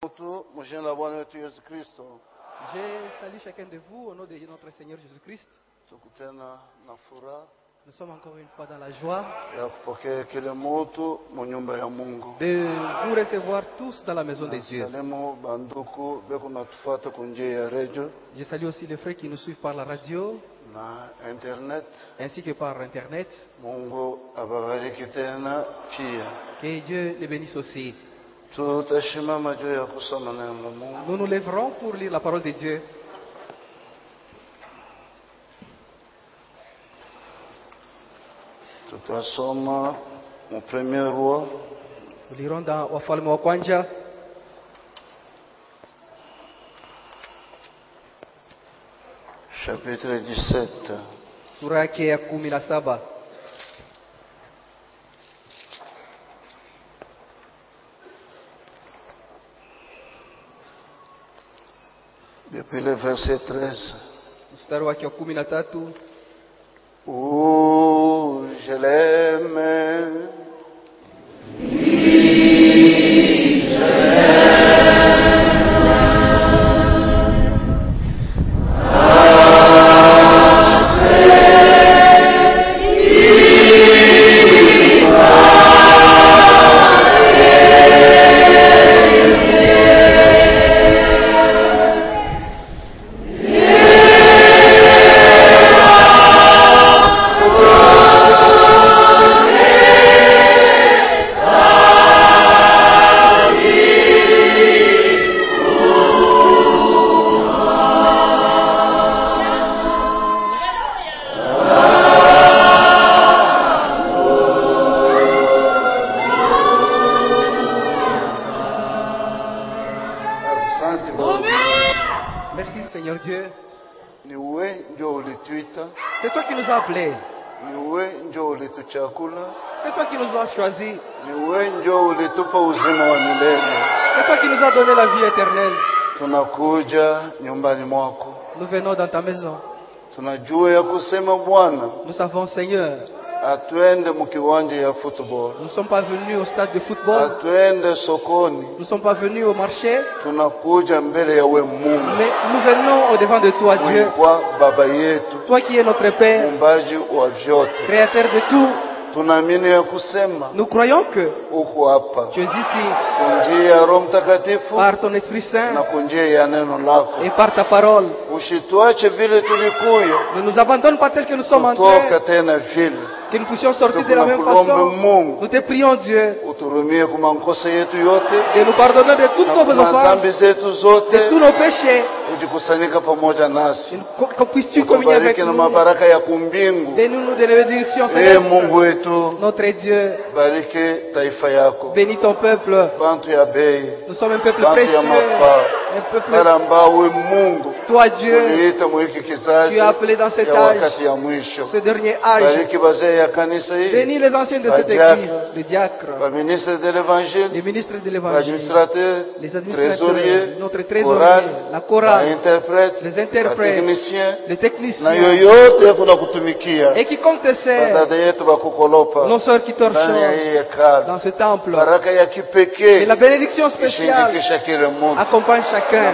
Je salue chacun de vous au nom de notre Seigneur Jésus-Christ. Nous sommes encore une fois dans la joie de vous recevoir tous dans la maison de Dieu. Je salue aussi les frères qui nous suivent par la radio ainsi que par Internet. Que Dieu les bénisse aussi. Nous nous lèverons pour lire la parole de Dieu. Mon premier roi. Nous lirons dans Wafalme wa Kwanza. Chapitre 17. Sura yake ya 17. Depuis le verset 13. Mstari wake wa 13. Oh, je l'aime. C'est toi qui nous as appelés. C'est toi qui nous as choisis. C'est toi qui nous as donné la vie éternelle. Nous venons dans ta maison. Nous savons, Seigneur, nous ne sommes pas venus au stade de football. Nous ne sommes pas venus au marché. Mais nous venons au devant de toi, Dieu. Toi qui es notre Père, créateur de tout. Nous croyons que tu es ici par ton Esprit Saint et par ta parole. Ne nous abandonne pas tel que nous sommes entrés, que nous puissions sortir de la même façon. Nous te prions, Dieu, de nous pardonner de toutes nos offenses, de tous nos péchés, qu'on puisse-tu communier avec nous. Bénis-nous de la bénédiction céleste. Notre Dieu, bénis ton peuple. Nous sommes un peuple précieux, un peuple. Toi, Dieu, tu as appelé dans cet âge, ce dernier âge. Bénis les anciens de cette église, les diacres, les ministres de l'évangile, les administrateurs, notre trésorier, la chorale, les interprètes, les techniciens, et quiconque te sert, nos sœurs qui torchent dans ce temple. Et la bénédiction spéciale accompagne chacun.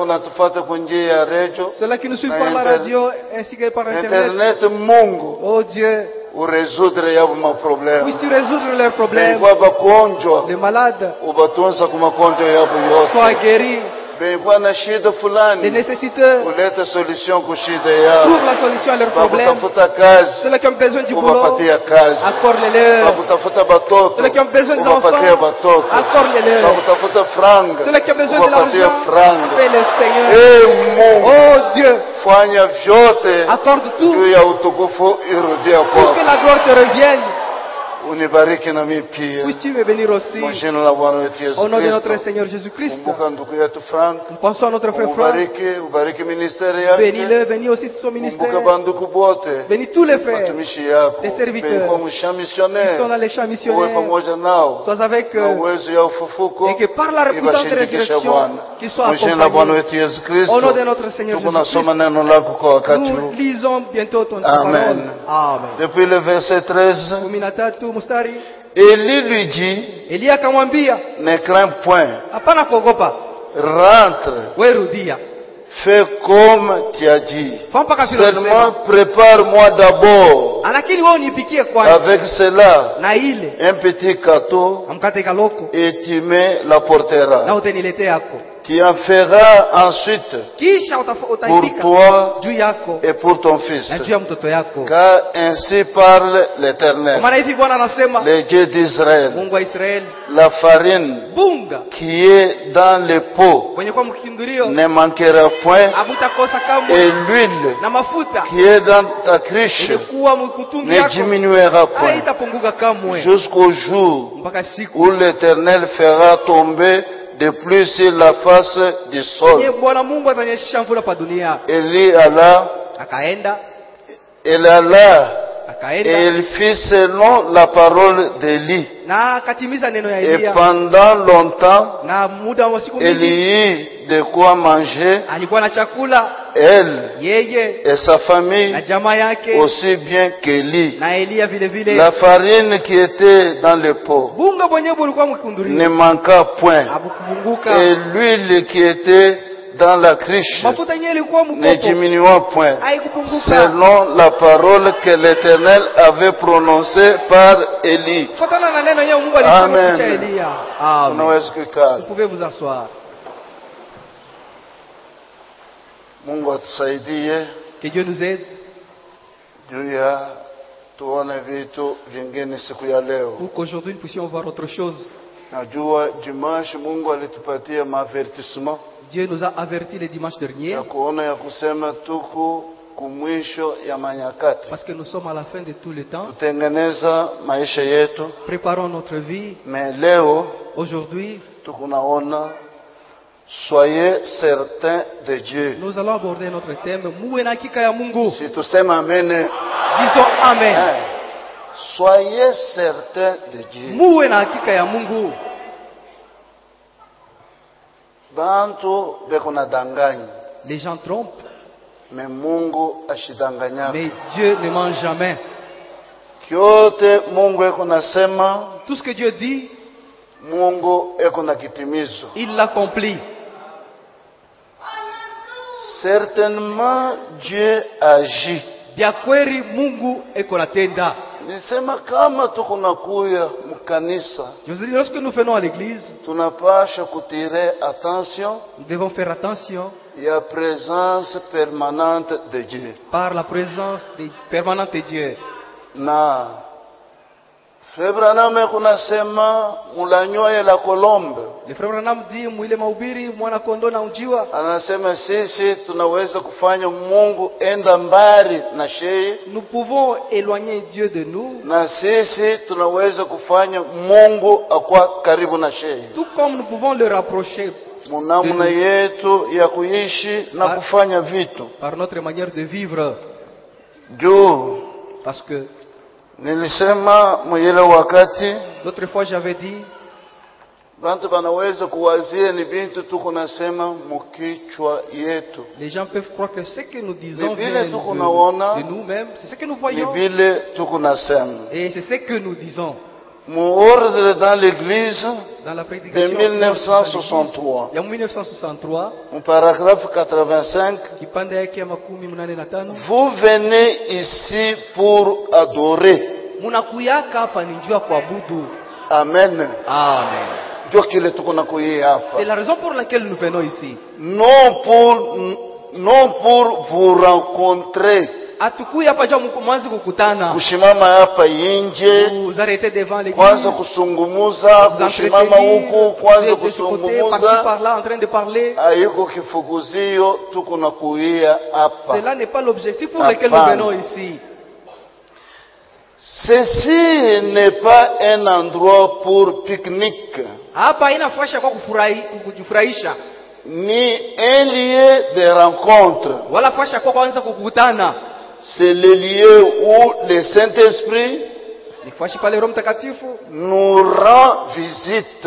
Ceux-là qui nous suivent par la radio ainsi que par Internet. Oh Dieu, puisses-tu résoudre leurs problèmes. Les malades soient guéris. Les nécessiteurs trouvent la solution à leurs problèmes. Ceux-là qui ont besoin du boulot, accorde-les-leur. Ceux-là qui ont besoin d'enfants, accorde-les-leur. Ceux-là qui ont besoin de l'argent, fais-le, Seigneur. Oh Dieu, accorde tout pour que la gloire te revienne. Puisses-tu me bénir aussi au nom de notre Seigneur Jésus-Christ. Nous pensons à notre frère Franck. Bénis-le, bénis aussi son ministère. Bénis tous les frères, les serviteurs qui sont dans les champs missionnaires. Sois avec eux et que par la puissante résurrection, qu'ils soient accompagnés. Au nom de notre Seigneur Jésus-Christ, nous lisons bientôt ton parole. Amen. Depuis le verset 13. Élie lui dit, ne crains point. rentre. Werudia. Fais comme tu as dit. Seulement prépare-moi d'abord. Avec cela, un petit gâteau et tu me l'apporteras. Tu en feras ensuite pour toi et pour ton fils. Car ainsi parle l'Éternel, le Dieu d'Israël. La farine qui est dans le pot ne manquera point, et l'huile qui est dans ta cruche ne diminuera point, jusqu'au jour où l'Éternel fera tomber de plus sur la face du sol. Élie alla, et il fit selon la parole d'Élie. Et pendant longtemps, il y eut de quoi manger, elle et sa famille, aussi bien qu'Élie. La farine qui était dans le pot ne manqua point, et l'huile qui était dans la cruche ne diminua point, selon la parole que l'Éternel avait prononcée par Élie. Amen. Vous pouvez vous asseoir. Que Dieu nous aide pour qu'aujourd'hui nous puissions voir autre chose. Dieu nous a averti le dimanche dernier parce que nous sommes à la fin de tout le temps. Préparons notre vie. Mais Léo, aujourd'hui, soyez certains de Dieu. Nous allons aborder notre thème. Si tu sais m'amen, disons Amen. Soyez certains de Dieu. Les gens trompent, mais Dieu ne ment jamais. Tout ce que Dieu dit, il l'accomplit. Certainement Dieu agit. Lorsque nous venons à l'église, nous devons faire attention la présence permanente de Dieu. Par la présence permanente de Dieu. Frère Branham kunasema mulanyoe la kolombe. Le frère Branham dit mwile mahubiri mwana kondoo na njiwa. Anasema sisi tunaweza kufanya Mungu enda mbali na sheye. Nous pouvons éloigner Dieu de nous. Na sisi tunaweza kufanya Mungu akwa karibu na sheye. Tout comme nous pouvons le rapprocher. Namna yetu ya kuishi na kufanya vitu. Par notre manière de vivre. Parce que nilisema mwele wakati l'autre fois j'avais dit bantu banaweza kuwazia ni bintu tuko nasema mkichwa yetu. Les gens peuvent croire que ce que nous disons vient de nous-mêmes, c'est ce que nous voyons. Et c'est ce que nous disons. Mon ordre dans l'église de 1963. Il y a 1963. Mon paragraphe 85. Vous venez ici pour adorer. Amen. Amen. C'est la raison pour laquelle nous venons ici. Non pour vous rencontrer. Kushimama hapa inje, kwanza kusungumuza, kushimama huku, kwanza kusungumuza, haiko kifukuzio, tuko na kuia hapa. Cela n'est pas l'objectif pour lequel nous venons ici. Ceci n'est pas un endroit pour pique-nique. Hapa inafasha kwa kujifurahisha. Ni un lieu de rencontre. Wala fasha kwa kwanza kukutana. C'est le lieu où le Saint-Esprit nous rend visite.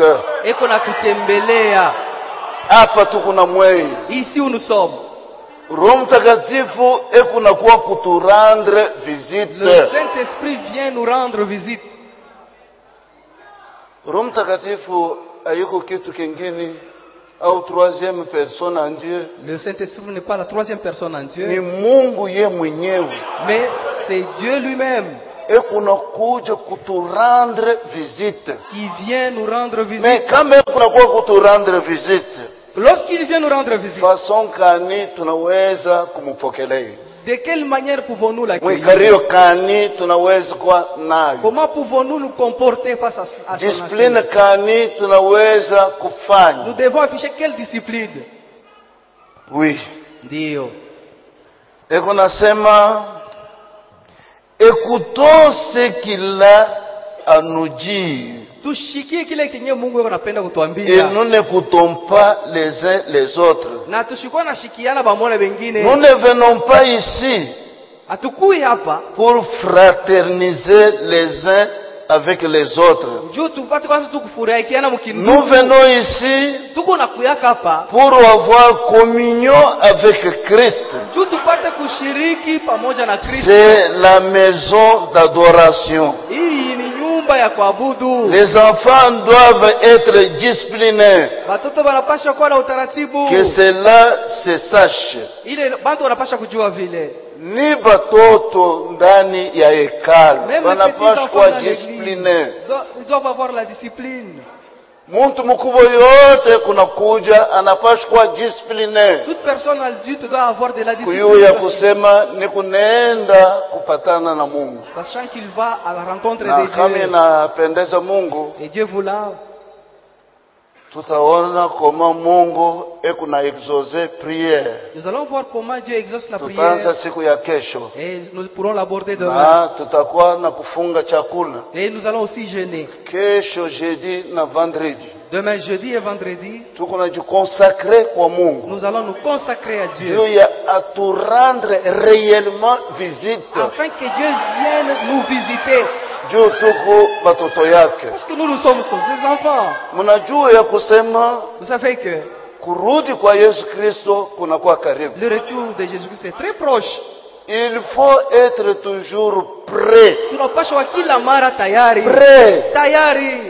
Ici où nous sommes. Roho Mtakatifu ekunakuwa kuturendre visite. Le Saint-Esprit vient nous rendre visite. Roho Mtakatifu hayuko kitu kingine Ou troisième personne en Dieu. Le Saint-Esprit n'est pas la troisième personne en Dieu. Ni Mungu ye mwenyewe. Mais c'est Dieu lui-même. Et kunakuja kuturendre visite. Qui vient nous rendre visite. Mais quand même kunakuwa kuturendre visite. Lorsqu'il vient nous rendre visite. Façon kani tunaweza kumpokelea. De quelle manière pouvons-nous l'accueillir? Comment pouvons-nous nous comporter face à son discipline kani tunaweza kufanya? Nous devons afficher quelle discipline? Oui. Ndio. Eko nasema écoutons ce qu'il a à nous dire. Tushikie kile kenye Mungu anapenda kutuambia. Et nous n'écoutons pas les uns les autres. Na tushikwa na shikiana pamoja wengine. Nous ne venons pas ici atukui hapa pour fraterniser les uns avec les autres. Nous venons ici pour avoir communion avec Christ. C'est la maison d'adoration. Les enfants doivent être disciplinés. Que cela se sache. Ni batoto ndani ya hekalu wanapaswa kuwa discipline. Ils doivent avoir la discipline. Muntu mkubwa yote kunakuja anapaswa kuwa discipline. Toute personne adulte doit avoir de la discipline. Kuyo ya kusema ni kunaenda kupatana na Mungu. Sachant qu'il va à la rencontre de Dieu. Kama inapendeza Mungu. Et Dieu voulant. Tutaona comment Mungu ekuna exaucer prière. Nous allons voir comment Dieu exauce la prière. Tutaanza siku ya kesho. Et nous pourrons l'aborder demain. Tutakuwa na kufunga chakula. Et nous allons aussi jeûner. Kesho jeudi na vendredi. Demain jeudi et vendredi. Tukunajiconsacrer kwa Mungu. Nous allons nous consacrer à Dieu. Dieu a tout rendre réellement visite. Afin que Dieu vienne nous visiter. Dieu tuko batoto yake. Parce que nous sommes des enfants. Mnajua ya kusema. Vous savez que kurudi kwa Yesu Kristo kunakuwa karibu. Le retour de Jésus-Christ est très proche. Il faut être toujours prêt. Tunapaswa kila mara tayari. Prêt. Tayari.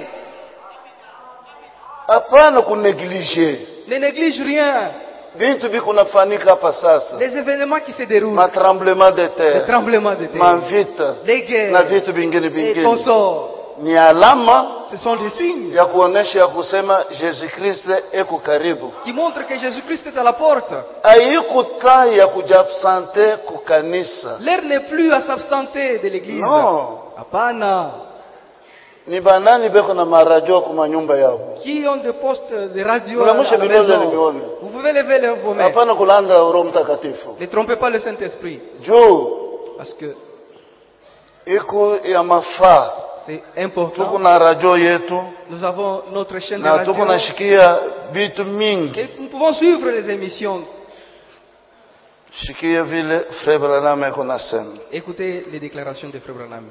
Hapana kunegliger. Ne néglige rien. Vitu vikunafanyika hapa sasa. Les événements qui se déroulent. Matremblement de terre. Les tremblements de terre. Mavita. Les guerres. Na vitu vingine vingine. Les consorts. Ni alama. Ce sont des signes. Ya kuonesha ya kusema Jésus Christ eko karibu. Qui montre que Jésus-Christ est à la porte. Haikuta ya kujabsente kukanisa. L'heure n'est plus à s'absenter de l'église. Non. Hapana. Ni banani beko na maradio kwa nyumba yao. Qui ont des postes de radio à la maison. Vous pouvez lever vos mains. Hapana kulanda Roho Mtakatifu. Ne trompez pas le Saint-Esprit. Parce que iko ya mafaa. C'est important. Tuko na radio yetu. Nous avons notre chaîne de radio. Na tuko nashikia bitu mingi. Et nous pouvons suivre les émissions. Shikia vile Frère Branham eko nasema. Écoutez les déclarations de Frère Branham.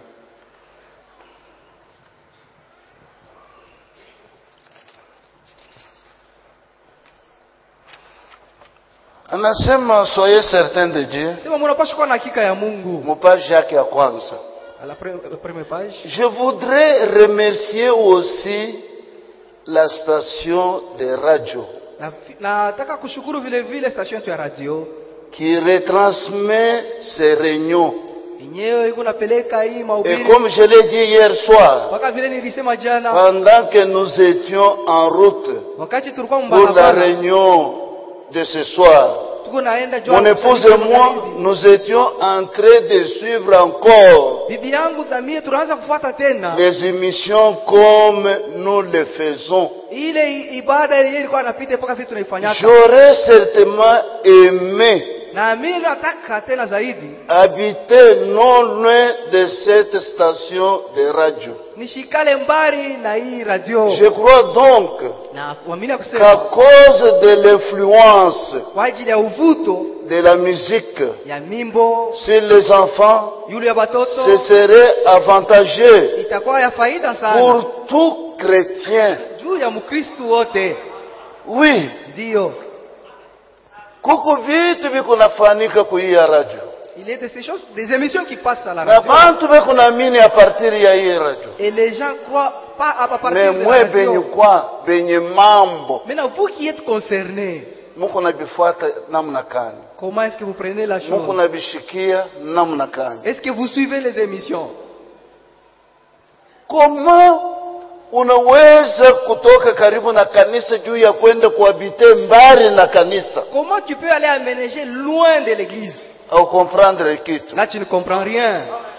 Anasema soyez certain de Dieu. Sema mnapaswa kuwa na hakika ya Mungu. Mpage yake ya kwanza. À la première page. Je voudrais remercier aussi la station de radio. Nataka kushukuru vile vile station ya radio qui retransmet ces réunions. Et comme je l'ai dit hier soir, pendant que nous étions en route pour la réunion de ce soir, mon épouse et moi, nous étions en train de suivre encore les émissions comme nous le faisons. J'aurais certainement aimé habiter non loin de cette station de radio. Je crois donc qu'à cause de l'influence de la musique sur les enfants, ce serait avantageux pour tout chrétien. Oui. Kuko vitu viko nafanyika kwa hii radio. Il y a de ces choses, des émissions qui passent à la radio. Et les gens croient pas à partir de la radio. Maintenant, vous qui êtes concernés, comment est-ce que vous prenez la chose? Est-ce que vous suivez les émissions? Comment unaweza kutoka karibu na kanisa juu ya kwenda kuhabite mbali na kanisa? Comment tu peux aller aménager loin de l'église? Au comprendre kitu. Là tu ne comprends rien.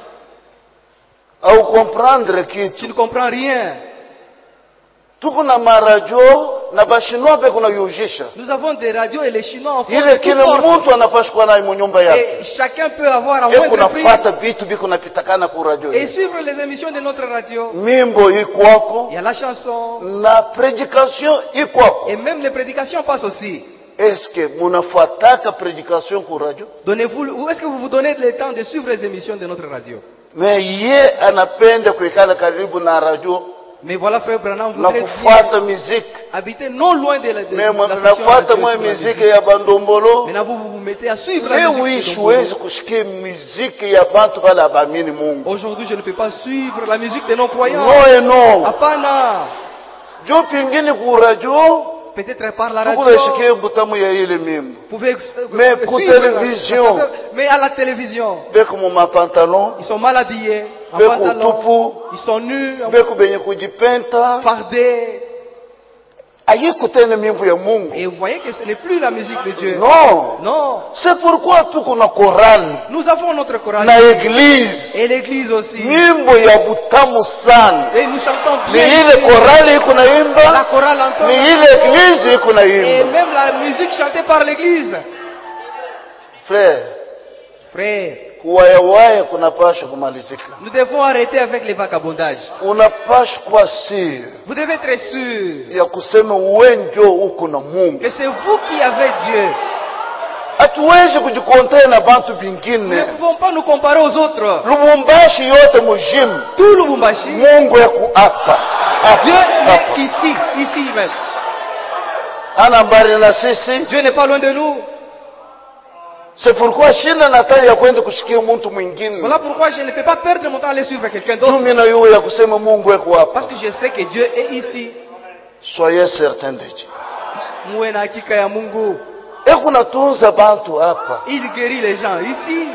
Au comprendre kitu. Tu ne comprends rien. Tuko na maradio na bashinoa pe kuna yujisha. Nous avons des radios et les Chinois en font. Ile kila mtu anapaswa kuwa na nyumba yake. Et chacun peut avoir un moindre prix. Kunafuata vitu biko napitakana ku radio. Et suivre les émissions de notre radio. Mimbo ikwako. Il y a la chanson. Na prédication ikwako. Et même les prédications passent aussi. Est-ce que munafuataka prédication ku radio? Donnez-vous, ou est-ce que vous vous donnez le temps de suivre les émissions de notre radio? Mais ye anapenda kuikala karibu na radio. Mais voilà, frère Branham, vous voudrez habiter non loin de la Maintenant, vous vous mettez à suivre la musique. Aujourd'hui, je ne peux pas suivre la musique de nos croyants. Non. Apana. Peut-être par la radio. Mais pour télévision. Mais à la télévision. Ils sont mal habillés. En pantalon. Ils sont nus. Fardés. Et vous voyez que ce n'est plus la musique de Dieu. Non. C'est pourquoi tout qu'on a chorale. Nous avons notre chorale. Et l'église aussi. Et nous chantons bien. La chorale entend. Et même la musique chantée par l'église. Frère. Nous devons arrêter avec les vagabondages. Vous devez être sûr que c'est vous qui avez Dieu. Nous ne pouvons pas nous comparer aux autres. Tout Lubumbashi, Dieu est ici même. Dieu n'est pas loin de nous. C'est pourquoi voilà pourquoi je ne peux pas perdre mon temps à aller suivre quelqu'un d'autre. Parce que je sais que Dieu est ici. Soyez certains de Dieu. Il guérit les gens ici.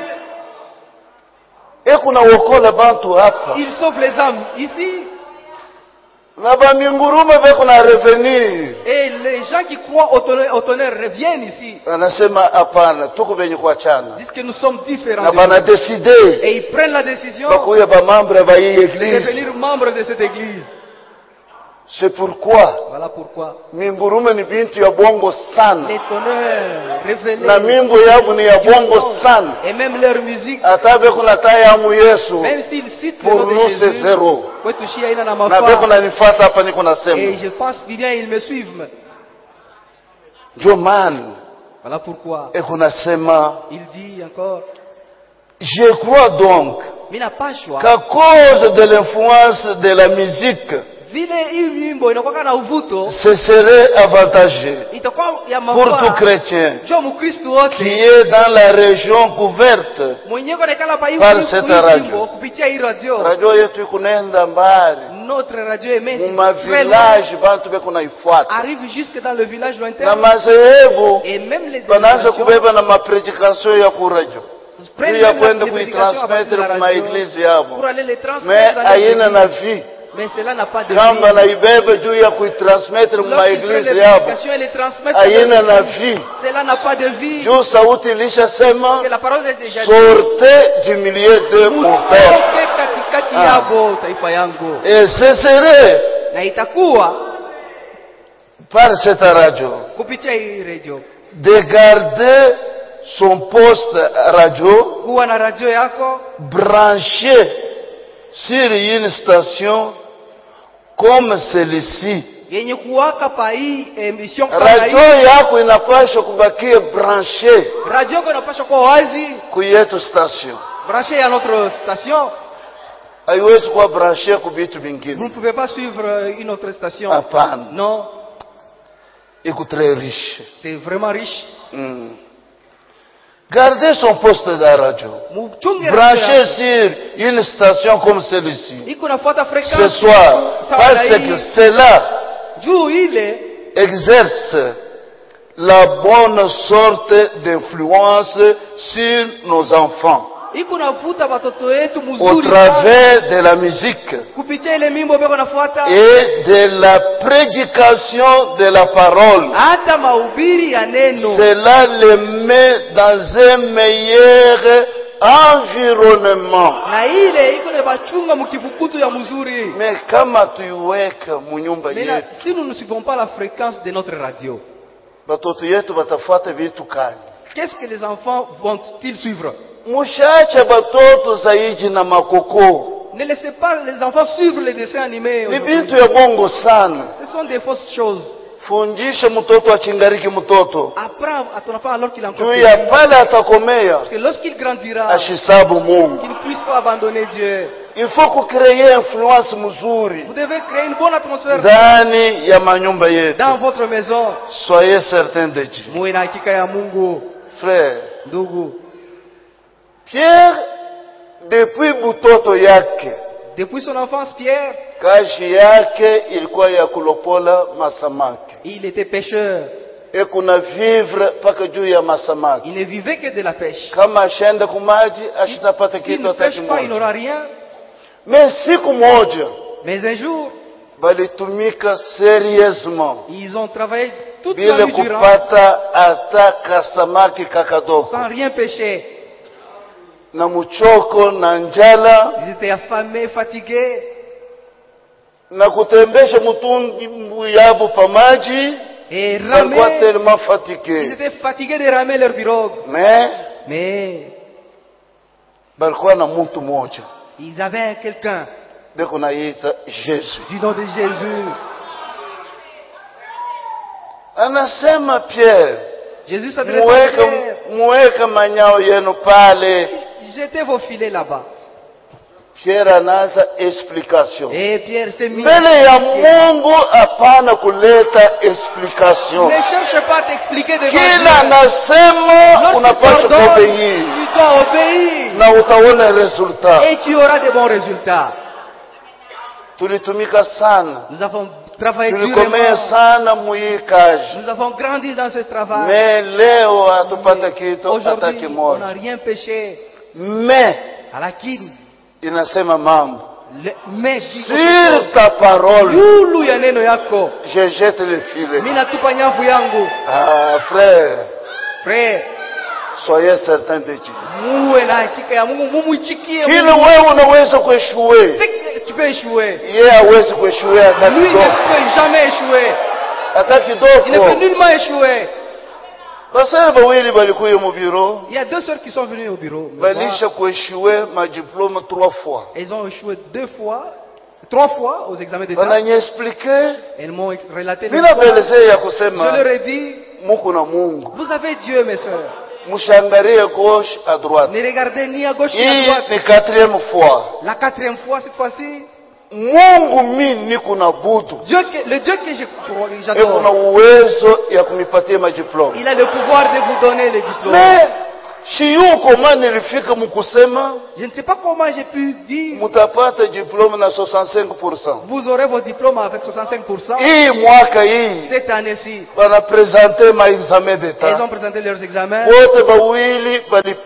Il sauve les âmes ici. Et les gens qui croient au tonnerre reviennent ici. Disent que nous sommes différents. Et ils prennent la décision de devenir membres de cette église. C'est pourquoi voilà pourquoi les tonnerres révélés et même leur musique, même s'ils citent pour nous c'est zéro. Et je pense bien ils me suivent. Voilà pourquoi il dit encore, je crois donc qu'à cause de l'influence de la musique, ce serait avantageux pour tout chrétien qui est dans la région couverte par cette radio. Notre radio est arrive jusque dans le village lointain. Et même les dénominations pour aller les transmettre dans l'église. Mais cela n'a pas de vie. Cela n'a pas de vie. Que la parole est déjà sortez du milieu de mon père. Et ce serait par cette radio de garder son poste radio branché sur une station comme celle-ci. Radio yako inapaswa kubakia branché kuyetu station. Branché à notre station. Haiwezi kuwa branché ku vitu vingine. Vous ne pouvez pas suivre une autre station. Hapana. Non. Iko très riche. C'est vraiment riche. Gardez son poste de radio. Branchez sur une station comme celle-ci ce soir. Parce que cela exerce la bonne sorte d'influence sur nos enfants. Au travers de la musique et de la prédication de la parole, cela les met dans un meilleur environnement. Mais si nous ne suivons pas la fréquence de notre radio, qu'est-ce que les enfants vont-ils suivre? Ne laissez pas les enfants suivre les dessins animés. Ce sont des fausses choses. Apprends à ton enfant alors qu'il est encore petit. Parce que lorsqu'il grandira, qu'il ne puisse pas abandonner Dieu. Il faut créer influence mzuri. Vous devez créer une bonne atmosphère dans votre maison. Soyez certains de Dieu. Frère, Pierre, depuis butoto yake, depuis son enfance, Pierre, kazi yake ilikuwa ya kulopola masamaki. Il était pêcheur. Et kuna vivre paka juu ya masamaki. Il ne vivait que de la pêche. Kama ashenda kumaji ashitapata kitu hata kimoja. Il n'aura rien. Mais siku moja, mais un jour, balitumika sérieusement. Ils ont travaillé toute la nuit durant. Kupata ataka samaki kakadoko. Sans rien pêcher. Na muchoko na njala. Ils étaient affamés, fatigués. Na kutembesha mutungi yabo pamaji. Et ramer. Tellement fatigués. Ils étaient fatigués de ramer leur pirogue. Mais balikuwa na mtu mmoja. Ils avaient quelqu'un. Jésus. Du nom de Jésus. Anasema Pierre. Jésus s'adresse à Pierre. Muweka manyao yenu pale. Jetez vos filets là-bas. Pierre anaanza explication. Et Pierre s'est mis. Mbele ya Mungu hapana kuleta explication. Ne cherche pas à t'expliquer devant Dieu. Kila anasema unapaswa kuobéir. Tu dois obéir. Na utaona resultat. Et tu auras de bons résultats. Tulitumika sana. Nous avons travaillé durement sana muikaji. Nous avons grandi dans ce travail. Mais leo hatupata kitu hata kimoja. On n'a rien péché. Mais lakini inasema mambo. Sur ta parole, je jette le filet. Ah, frère, soyez certains de Dieu. Kile wewe unaweza kuéchouer. Tu peux échouer. Yeye hawezi kuéchouer hata kidogo. Lui ne peut jamais échouer. Hata kidogo. Il ne peut nullement échouer. Il y a deux sœurs qui sont venues au bureau. Elles ont échoué 3 fois aux examens d'État. Elles m'ont relaté l'histoire. Je leur ai dit, vous avez Dieu, mes sœurs. Ne regardez ni à gauche ni à droite. La 4e fois, cette fois-ci. Le Dieu que j'adore, il a le pouvoir de vous donner les diplômes. Je ne sais pas comment j'ai pu dire. Vous aurez vos diplômes avec 65%. Cette année-ci, ils ont présenté leurs examens. Toutes deux ont obtenu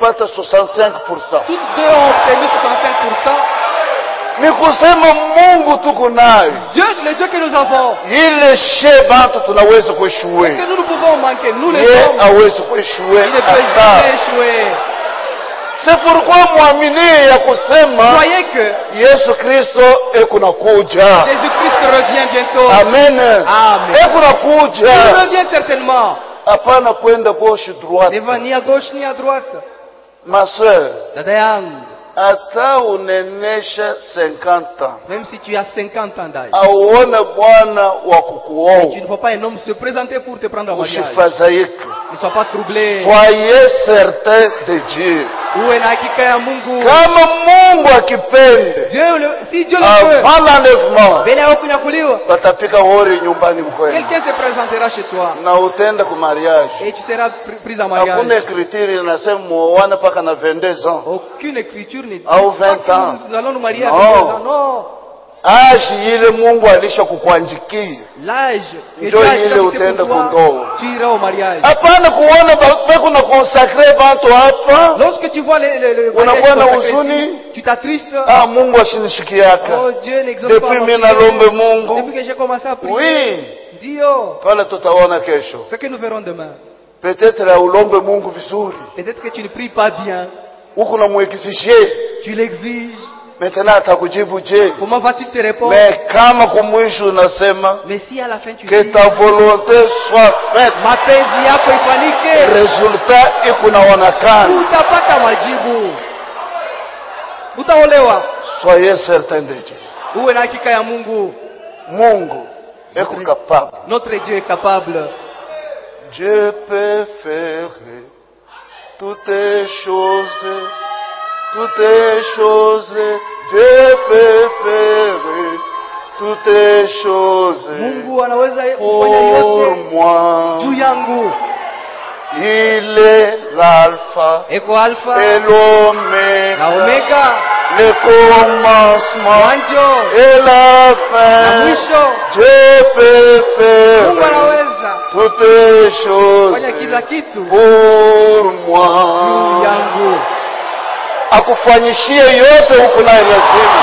65%. Ni kusema Mungu tuko naye. Dieu, le Dieu que nous avons. Ile sheba tunaweza kuéchouer. Que nous ne pouvons manquer, nous les hommes. Hawezi kuéchouer. Il ne peut jamais échouer. C'est pourquoi muamini ya kusema. Croyez que Yesu Kristo ekunakuja. Jésus-Christ revient bientôt. Amen. Amen. Ekunakuja. Il revient certainement. Hapana kwenda gauche droite. Ne va ni à gauche ni à droite. Ma sœur. Dada yangu. Ata unenesha 50 ans. Même si tu as 50 ans d'âge. Auone bwana wa kukuoa. Tu ne vois pas un homme se présenter pour te prendre en mariage. Usifadhaike. Ne sois pas troublé. Soyez certain de Dieu. Uwe na hakika ya Mungu. Kama Mungu akipende, si Dieu le veut, avant l'enlèvement, mbele ya kunyakuliwa, batapika hori nyumbani mkwenu. Quelqu'un se présentera chez toi. Na utenda ku mariage. Et tu seras pris en mariage. Hakuna écriture inasema muoane paka na 22 ans. Aucune écriture ne dit au 20 ans. Nous allons nous marier à 22 ans. Non. Âge ile Mungu alisha kukuandikia. L'âge ndio ile utenda kundoa. Tu iras au mariage. Hapana kuona bako na consacrer watu hapa. Lorsque tu vois le unakuwa na huzuni, tu t'attristes. Mungu ashinishikiaka. Oh, Dieu n'exauce pas. Depuis mimi nalombe Mungu. Depuis que j'ai commencé à prier. Oui. Dio. Pale tutaona kesho. Ce que nous verrons demain. Peut-être la ulombe Mungu vizuri. Peut-être que tu ne pries pas bien. Uko na muexige. Tu l'exiges. Maintenant atakujibu je? Comment va-t-il te répondre? Mais kama kumwisho unasema, mais si à la fin tu que dis, ta volonté soit faite, mapenzi yako ifanyike, resultat iko naonekana, utapata majibu, utaolewa. Soyez certain de Dieu. Uwe na hakika ya Mungu. Mungu eko capable. Notre Dieu est capable. Dieu peut faire toutes choses. Toutes choses, Dieu peut faire toutes choses. Mungu anaweza kufanya yote moi. Juu yangu. Il est l'alpha et l'oméga, le commencement et la fin. Dieu peut faire toutes choses pour moi. Akufanyishie yote huko na lazima.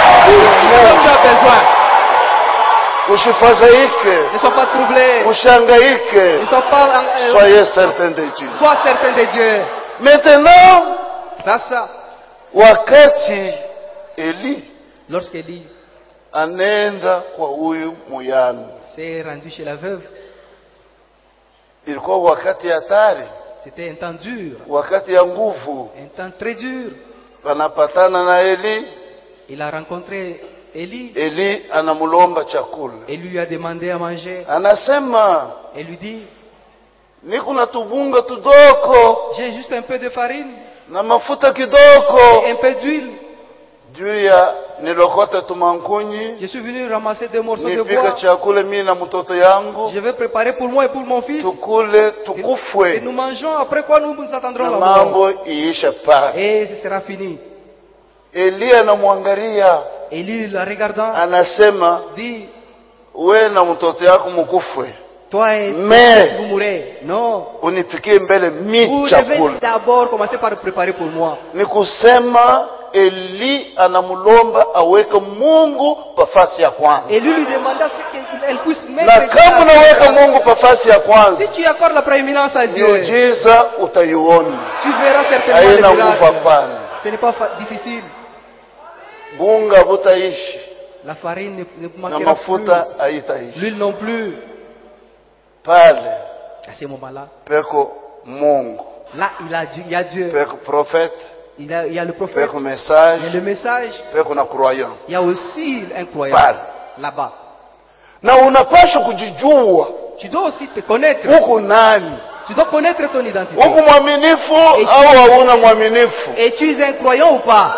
Usifadhaike. Ne sois pas troublé. Ushangaike. Ne sois pas soyez certain de Dieu. Sois certain de Dieu. Maintenant, sasa wakati Eli, lorsque Eli anaenda kwa huyu muyani, s'est rendu chez la veuve, ilikuwa wakati hatari. C'était un temps dur. Wakati ya nguvu. Un temps très dur. Wanapatana na Eli. Il a rencontré Eli. Eli anamulomba chakula. Et lui a demandé à manger. Anasema. Et lui dit, niko na tubunga tudoko. J'ai juste un peu de farine. Na mafuta kidoko. Et un peu d'huile. Juu ya nilokote tumankunyi. Je suis venu ramasser 2 morceaux de bois. Nipika chakula mimi na mtoto yangu. Je vais préparer pour moi et pour mon fils. Tukule tukufwe. Et nous mangeons, après quoi nous nous attendrons la mort. Mambo iisha pale. Et ce sera fini. Eli anamwangalia. Eli la regardant. Anasema, dit, wewe na mtoto yako mkufwe. Toi et vous mourrez. Non. Unipikie mbele mi chakula. Vous devez d'abord commencer par préparer pour moi. Nikusema Eli anamulomba aweke Mungu pafasi ya kwanza. Et lui demanda qu'elle puisse mettre. Na kama unaweka Mungu pafasi ya kwanza, si tu accordes la prééminence à Dieu, miujiza utaiona. Tu verras certainement les miracles. Ce n'est pas difficile. Bunga butaishi. La farine ne manquera na mafuta haitaishi. L'huile non plus. Pale. À ce moment-là. Peko Mungu. Là il y a Dieu. Peko prophète. Il y a le prophète. Peko message. Il y a le message. Peko na croyant. Il y a aussi un croyant. Là-bas. Na unapaswa kujijua. Tu dois aussi te connaître. Uko nani? Tu dois connaître ton identité. Uko mwaminifu au hauna mwaminifu? Et tu es un croyant ou pas?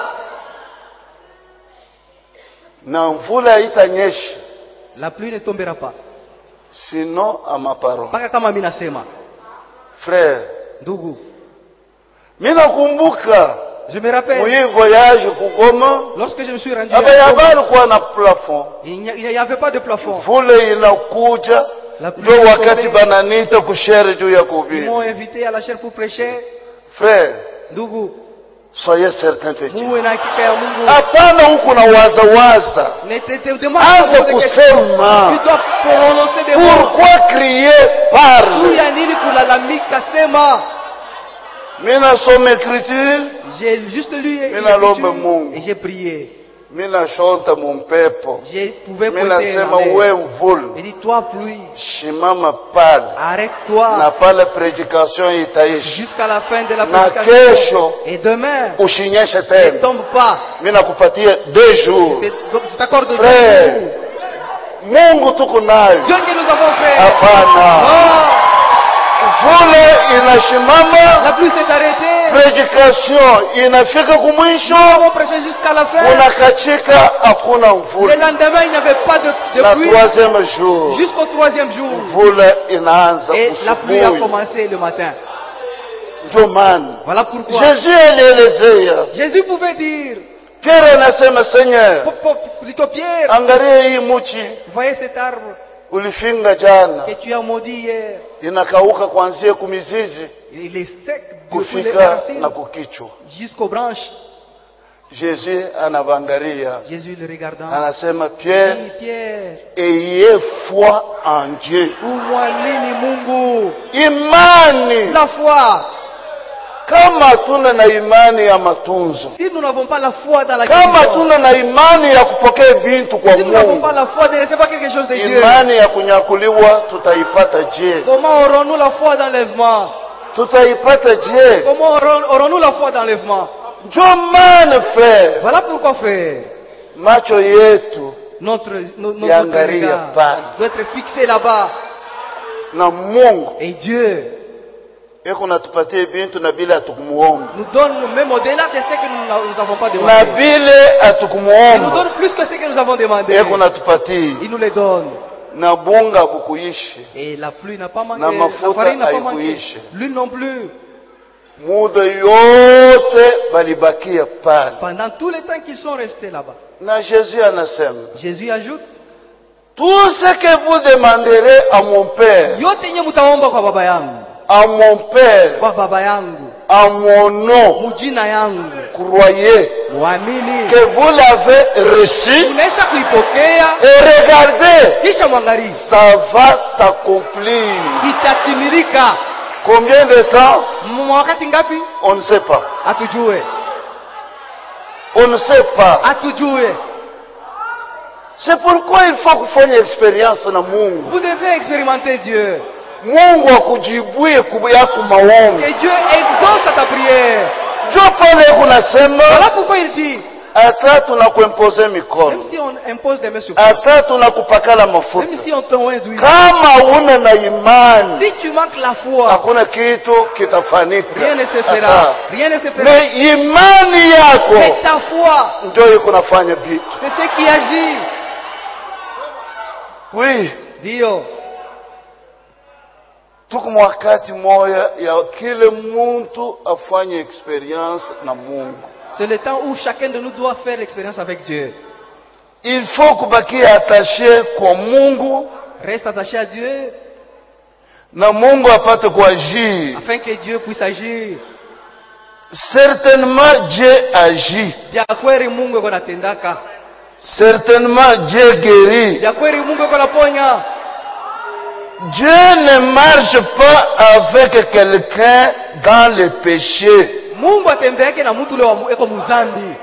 Na mvula itanyesha. La pluie ne tombera pas. Sinon à ma parole. Paka kama mimi nasema. Frère, ndugu, mimi nakumbuka. Je me rappelle. Oui, voyage kugoma. Lorsque je me suis rendu. Alikuwa na plafond. Il n'y avait pas de plafond. Vule inakuja. Ndio wakati bananita kushere juu ya kuhubiri. Ils m'ont invité à la chaire pour prêcher. Frère, ndugu, soyez certain de Dieu. Muwe na hakika ya Mungu. Hapana huko na waza. Anza kusema. Tu dois prononcer des mots. Pourquoi crier parle? Juu ya nini kulalamika, sema. Mimi nasoma écriture. J'ai juste lu et j'ai prié. Mimi nashonta mumpepo. Je pouvais prier. Mimi nasema wewe mvula. Il dit toi pluie. Shimama pale. Arrête-toi. Na pale prédication itaishi. Jusqu'à la fin de la prédication. Na kesho. Et demain. Ushinyeshe tena. Ne tombe pas. Mimi nakupatia 2 jours. Je t'accorde 2 jours. Mungu tuko nayo. Dieu que nous avons fait. Hapana. Vule inashimama. La pluie s'est arrêtée. Prédication inafika kumwisho. Nous avons prêché jusqu'à la fin. Unakatika hakuna mvula. Le lendemain il n'y avait pas de pluie. Na troisième jour. Jusqu'au troisième jour. Mvula inaanza. Et la pluie a commencé le matin. Voilà pourquoi Jésus pouvait dire, plutôt Pierre, voyez cet arbre que tu as maudit hier, il est sec jusqu'aux branches. Jésus le regardant, Pierre, ayez foi en Dieu. La foi. Kama tuna na imani ya matunzo, si nous n'avons pas la foi dans la kama tuna na imani ya kupokea vitu kwa Mungu, si nous n'avons pas la foi de recevoir quelque chose de Dieu, imani ya kunyakuliwa tutaipata je? Comment aurons-nous la foi d'enlèvement? Tutaipata je? Comment aurons-nous la foi d'enlèvement? Frère. Voilà pourquoi, frère, macho yetu notre regard doit être fixé là-bas. Na Mungu. Et Dieu nous donne même au-delà de ce que nous n'avons pas demandé. Il nous donne plus que ce que nous avons demandé. Il nous les donne. Et la pluie n'a pas manqué. La farine n'a pas manqué. L'huile non plus. Pendant tout le temps qu'ils sont restés là-bas. Jésus ajoute, tout ce que vous demanderez à mon Père, à mon Père, à mon nom, croyez que vous l'avez reçu et regardez, ça va s'accomplir. Combien de temps? On ne sait pas. On ne sait pas. C'est pourquoi il faut que vous fassiez une expérience dans Mungu. Vous devez expérimenter Dieu. Mungu akujibuye kubyako maombi. Et Dieu exauce ta prière. Voilà pourquoi il dit, hata tunakuimpoze mikono, même si on impose des mains sur toi, hata tunakupakala mafuta, même si on t'envoie d'huile, kama una na imani, si tu manques la foi, hakuna kitu kitafanyika. Rien ne se fera. Rien ne se fera. Mais imani yako, c'est ta foi, ndio iko nafanya vitu. C'est ce qui agit. Oui. Dio. Tuko wakati moya ya kile mtu afanye experience na Mungu. C'est le temps où chacun de nous doit faire l'expérience avec Dieu. Il faut kubakia attaché kwa Mungu. Reste attaché à Dieu. Na Mungu apate kuagir. Afin que Dieu puisse agir. Certainement Dieu agit. Diakweri Mungu yuko natendaka. Certainement Dieu guérit. Diakweri Mungu yuko naponya. Dieu ne marche pas avec quelqu'un dans le péché. Mungu atembeake na mtu leo eko muzambi.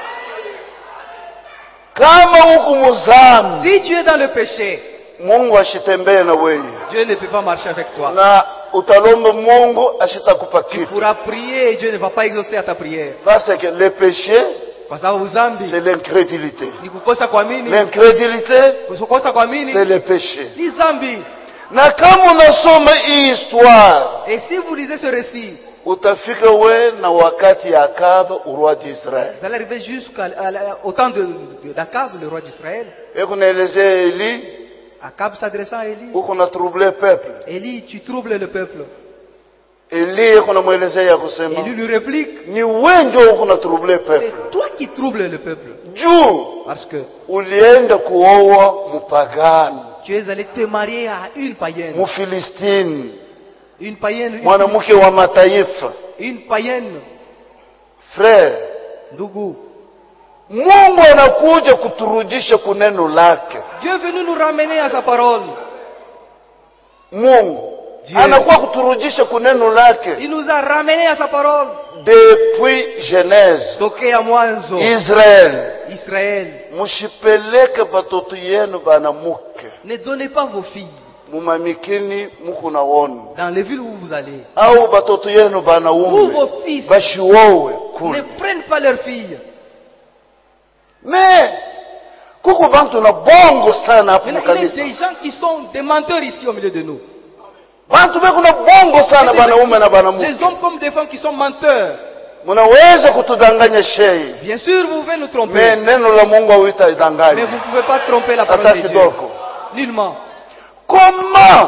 Kama uko muzambi, si tu es dans le péché, Mungu ashitembee na wewe. Dieu ne peut pas marcher avec toi. Na utalomba Mungu ashitakupa kitu. Tu pourras prier et Dieu ne va pas exaucer à ta prière. Parce que le péché, c'est l'incrédulité. L'incrédulité, c'est le péché. Na kama unasoma hii histoire, et si vous lisez ce récit, utafika we na wakati ya Akab, roi d'Israël. Vous allez arriver jusqu'au temps d'Akab, le roi d'Israël. Et qu'on élève Élie. Akab s'adressant à Élie. Ou qu'on a troublé le peuple. Élie, tu troubles le peuple. Élie lui réplique, ni wenjo qu'on a troublé le peuple. C'est toi qui troubles le peuple. Parce que ulienda kuoa mupagani. Tu es allé te marier à une païenne. Mufilistine. Une païenne. Mwanamke wa mataifa. Une païenne. Frère. Ndugu. Mungu anakuja kuturudisha kuneno lake. Dieu est venu nous ramener à sa parole. Mungu anakuwa kuturudisha kuneno lake. Il nous a ramené à sa parole. Depuis Genèse. Tokea mwanzo. Israël. Mushipeleke batoto yenu banamuke. Ne donnez pas vos filles. Mumamikini muko naona. Dans les villes où vous allez. Au batoto yenu banaume. Ou vos fils. Bashiwowe kule. Ne prennent pas leurs filles. Mais kuko bantu na bongo sana hapo kanisa. Il y a des gens qui sont des menteurs ici au milieu de nous. Bantu kuna bongo sana banaume na banamuke. Les hommes comme des femmes qui sont menteurs. Munaweza kutudanganya shei. Bien sûr, vous pouvez nous tromper. Mais neno la Mungu hauitaidanganya. Mais vous ne pouvez pas tromper la parole de Dieu. Nullement. Comment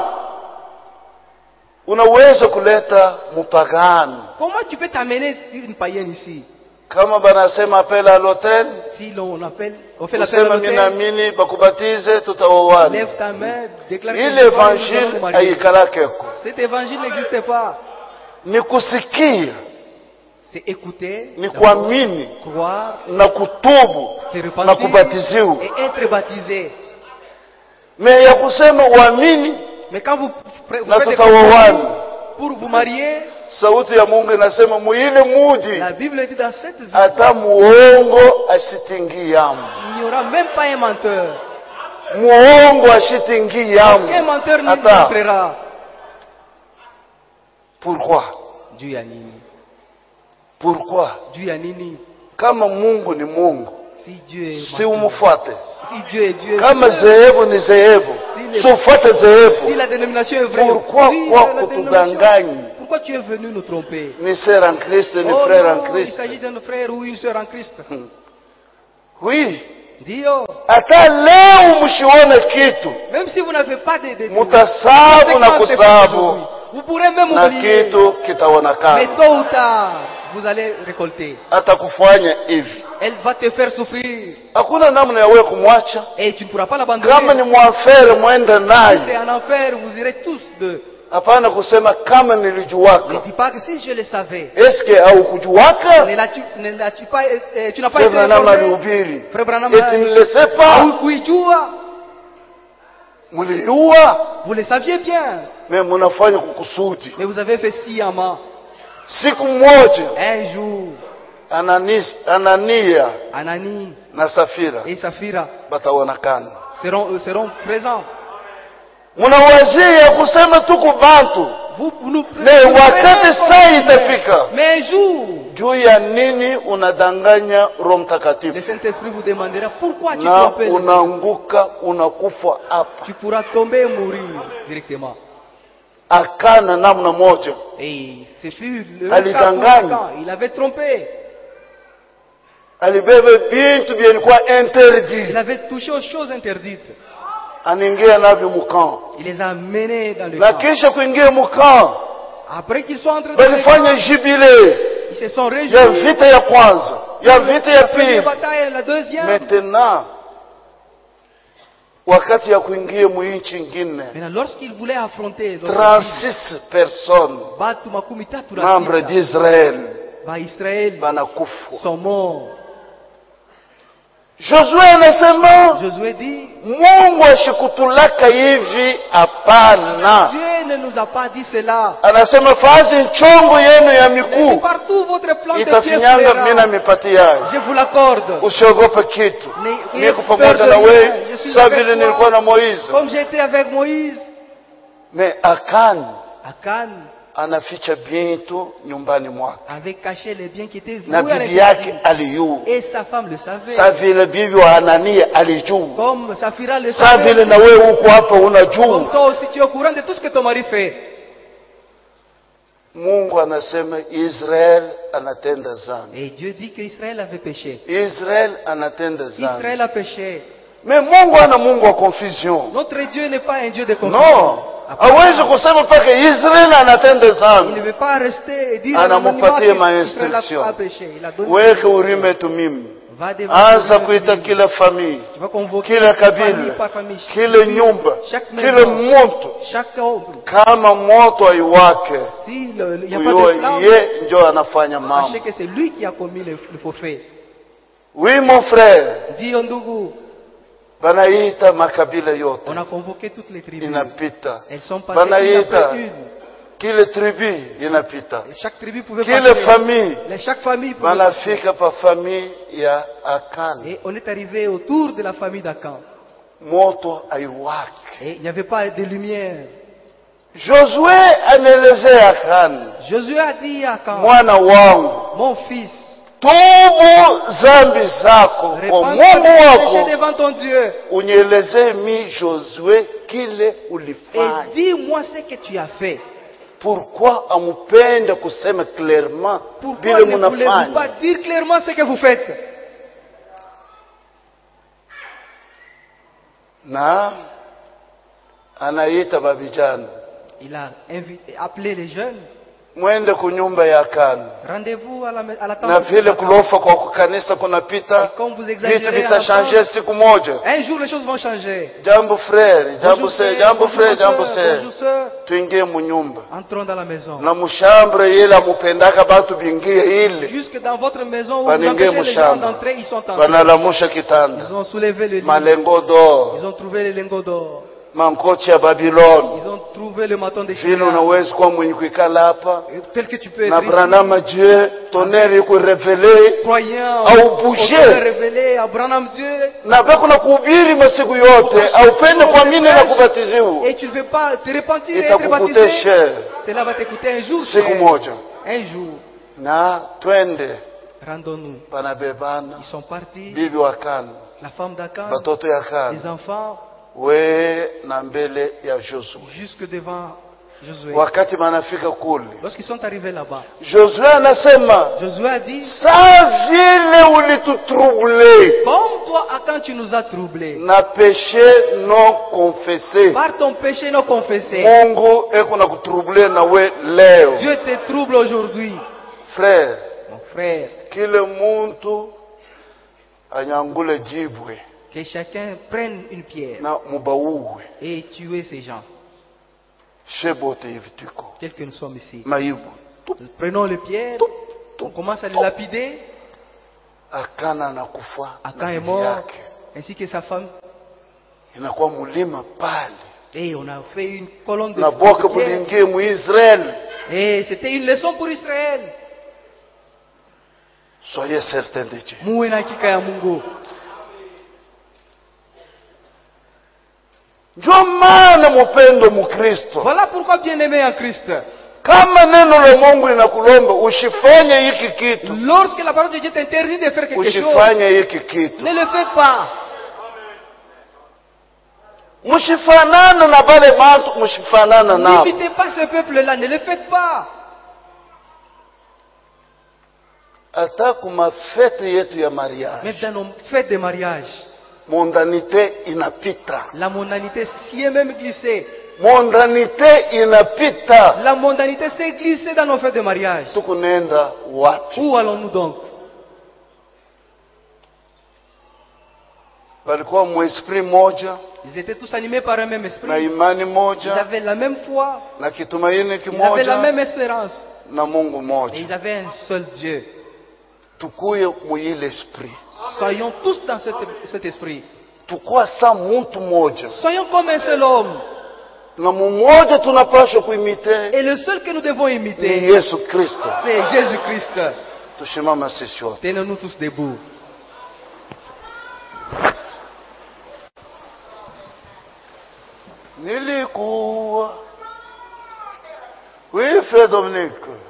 unaweza kuleta mupagani? Comment tu peux t'amener une païenne ici? Kama banasema appel à l'hôtel, si l'on appelle, on fait l'appel à l'hôtel. Minamini bakubatize tutaoana. Lève ta main, déclare que l'évangile aikalakeko. Cet évangile n'existe pas. Ni kusikia. C'est écouter, ni kuamini, croire, na kutubu, na kubatiziwa et être baptisé. Mais ya kusema uamini, mais quand vous na tutaoana pour vous marier, sauti ya Mungu inasema muile muji. La Bible dit dans cette vie, hata muongo ashitingi yamu. Il n'y aura même pas un menteur. Muongo ashitingi yamu. Un menteur n'y entrera. Pourquoi? Dieu ya nini? Pourquoi? Dieu ya nini? Kama Mungu ni Mungu, si Dieu est si umufuate. Si Dieu est Dieu. Kama zehebu ni zehebu, si ufuate zehebu. Si la dénomination est vraie. Pourquoi kwa kutudanganya? Pourquoi tu es venu nous tromper? Ni sœur en Christ, ni frère en Christ. Il s'agit d'un frère ou une sœur en Christ. Oui. Dio. Hata leo mshione kitu. Même si vous n'avez pas de mutasabu na kusabu. Vous pourrez même oublier. Na kitu kitaonekana. Mais tôt ou tard, vous allez récolter. Atakufanya hivi. Elle va te faire souffrir. Hakuna namna ya wewe kumwacha. Et tu ne pourras pas l'abandonner. Kama ni mwafere mwende naye. C'est en enfer, vous irez tous deux. Hapana kusema kama nilijuwaka. Ne dis pas que si je le savais. Est-ce que au kujuwaka? Tu n'as pas été informé. Frère Branham, tu ne le sais pas. Kuijua. Mulijua. Vous le saviez bien. Mais munafanya kukusudi. Mais vous avez fait sciemment. Siku moja. Un jour. Anania na Safira. Et Safira. Bataonekana. Seront présents. Munawazia kusema tuko bantu. Mais wakati saa itafika. Mais un jour. Juu ya nini unadanganya Roho Mtakatifu? Le Saint-Esprit vous demandera pourquoi tu t'appelles. Unaanguka, unakufa hapa. Tu pourras tomber et mourir directement. Akana namna moja. Et ce fut le alidanganya. Il avait trompé. Alibebe bintu bilikuwa interdit. Il avait touché aux choses interdites. Aningia navyo mukao. Il les a menés dans le camp. Na kisha kuingia mukao. Après qu'ils sont entrés dans le camp, jubilé. Ils se sont réjouis. Ya vita ya kwanza, ya vita ya pili. La deuxième. Maintenant, wakati ya kuingia muinchi nyingine. Maintenant, lorsqu'ils voulaient affronter 36 personnes, membres d'Israël, sont morts. Josué anasema, Josué dit, Mungu ashikutulaka hivi hapana. Dieu ne nous a pas dit cela. Anasema fazi nchongo yenu ya mikuu itafinyanga mimi na mipatia. Je vous l'accorde. Usiogope kitu. Niko pamoja na wewe, sawa vile nilikuwa na Moïse. Comme j'étais avec Moïse. Mais Akan anaficha bintu nyumbani mwake. Avait caché les biens qui étaient na bibi yake alijua. Et sa femme le savait. Sa vile bibi wa Anania alijua. Comme Safira le savait. Sa vile na wewe uko hapa unajua. Comme toi aussi tu es au courant de tout ce que ton mari fait. Mungu anasema Israel anatenda dhambi. Et Dieu dit que Israël avait péché. Israel anatenda dhambi. Israël a péché. Mais Mungu ana Mungu wa confusion. Notre Dieu n'est pas un Dieu de confusion. Non. Hawezi kusema paka Israel anatenda dhambi. Il ne veut pas rester et dire anampatia mainstruction. Weke urime tu mimi. Anza kuita kila famille, kila kabila, kila nyumba, kila mtu. Kama moto haiwake, yeye ndio anafanya mambo. Sachez que c'est lui qui a commis le forfait. Oui mon frère. Ndio ndugu. Banaita makabila yote. On a convoqué toutes les tribus. Inapita. Elles sont passées Banaita une. Kile tribu inapita. Chaque tribu pouvait passer. Kile famille. Chaque famille pouvait banafika pa famille ya Akan. Et on est arrivé autour de la famille d'Akan. Moto aiwake. Et il n'y avait pas de lumière. Josué anaelezea Akan. Josué a dit à Akan. Mwana wangu. Mon fils. tubu zambi zako kwa Mungu wako devant ton Dieu. Unieleze mi Josué kile ulifanya. Et dis-moi ce que tu as fait. Pourquoi amupende kusema clairement bile munafanya? Pourquoi ne voulez-vous pas dire clairement ce que vous faites? Na anaita babijana. Il a appelé les jeunes. Mwende kunyumba ya Kana. Rendez-vous à la tente. Na vile kulofa kwa kanisa kunapita. Vitu vitachanje siku moja. Un jour les choses vont changer. Jambo frère, jambo sœur, jambo frère, jambo sœur. Tuingie mu nyumba. Entrons dans la maison. Na mushambre yela mupendaka batu bingie ile. Jusque dans votre maison où vous empêchez les gens d'entrer, ils sont entrés. Banalamusha kitanda. Ils ont soulevé le lit. Malengo d'or. Ils ont trouvé les lingots d'or. Mankochi ya Babylone. Ils ont trouvé le maton de Shira. Vile unaweza kuwa mwenye kuikala hapa. Tel que tu peux être. Na Branham Dieu, tonnerre yuko révélé. Croyant. Au bouger. Révélé à Branham Dieu. Na beko na kuhubiri masiku yote, au pende kuamini na kubatiziwa. Et tu ne veux pas te repentir et être baptisé. Cela va t'écouter un jour. Siku moja. Un jour. Na twende. Rendons-nous. Banabebana. Ils sont partis. Bibi wa Kana. La femme d'Akan. Batoto ya Kana. Les enfants. We na mbele ya Josué. Jusque devant Josué. Wakati manafika kule. Lorsqu'ils sont arrivés là-bas. Josué anasema. Josué a dit. Sa vile ulitutroublé. Comme toi Akan tu nous as troublés. Na péché non confessé. Par ton péché non confessé. Mungu eko na kutroublé na we leo. Dieu te trouble aujourd'hui. Frère. Mon frère. Kile muntu anyangule jibwe. Que chacun prenne une pierre et tuer ces gens. Tels que nous sommes ici. Prenons les pierres, on commence à les lapider. Akan est mort, ainsi que sa femme. Et on a fait une colonne de pierre. Et c'était une leçon pour Israël. Soyez certains de Dieu. Voilà pourquoi bien-aimé en Christ. Lorsque la parole de Dieu t'interdit de faire quelque chose, ne le fais pas. N'imitez pas ce peuple-là, ne le faites pas. Même dans nos fêtes de mariage, mondanité inapita. La mondanité s'y est même glissée. Mondanité inapita. La mondanité s'est glissée dans nos fêtes de mariage. Tukunenda wapi? Où allons-nous donc? Balikuwa mu esprit moja. Ils étaient tous animés par un même esprit. Na imani moja. Ils avaient la même foi. Na kitumaini kimoja. Ils avaient la même espérance. Na Mungu moja. Et ils avaient un seul Dieu. Tukuye mu ile esprit. Soyons tous dans cet esprit. Soyons comme un seul homme. Et le seul que nous devons imiter, c'est Jésus-Christ. Tenons-nous tous debout. Oui, frère Dominique.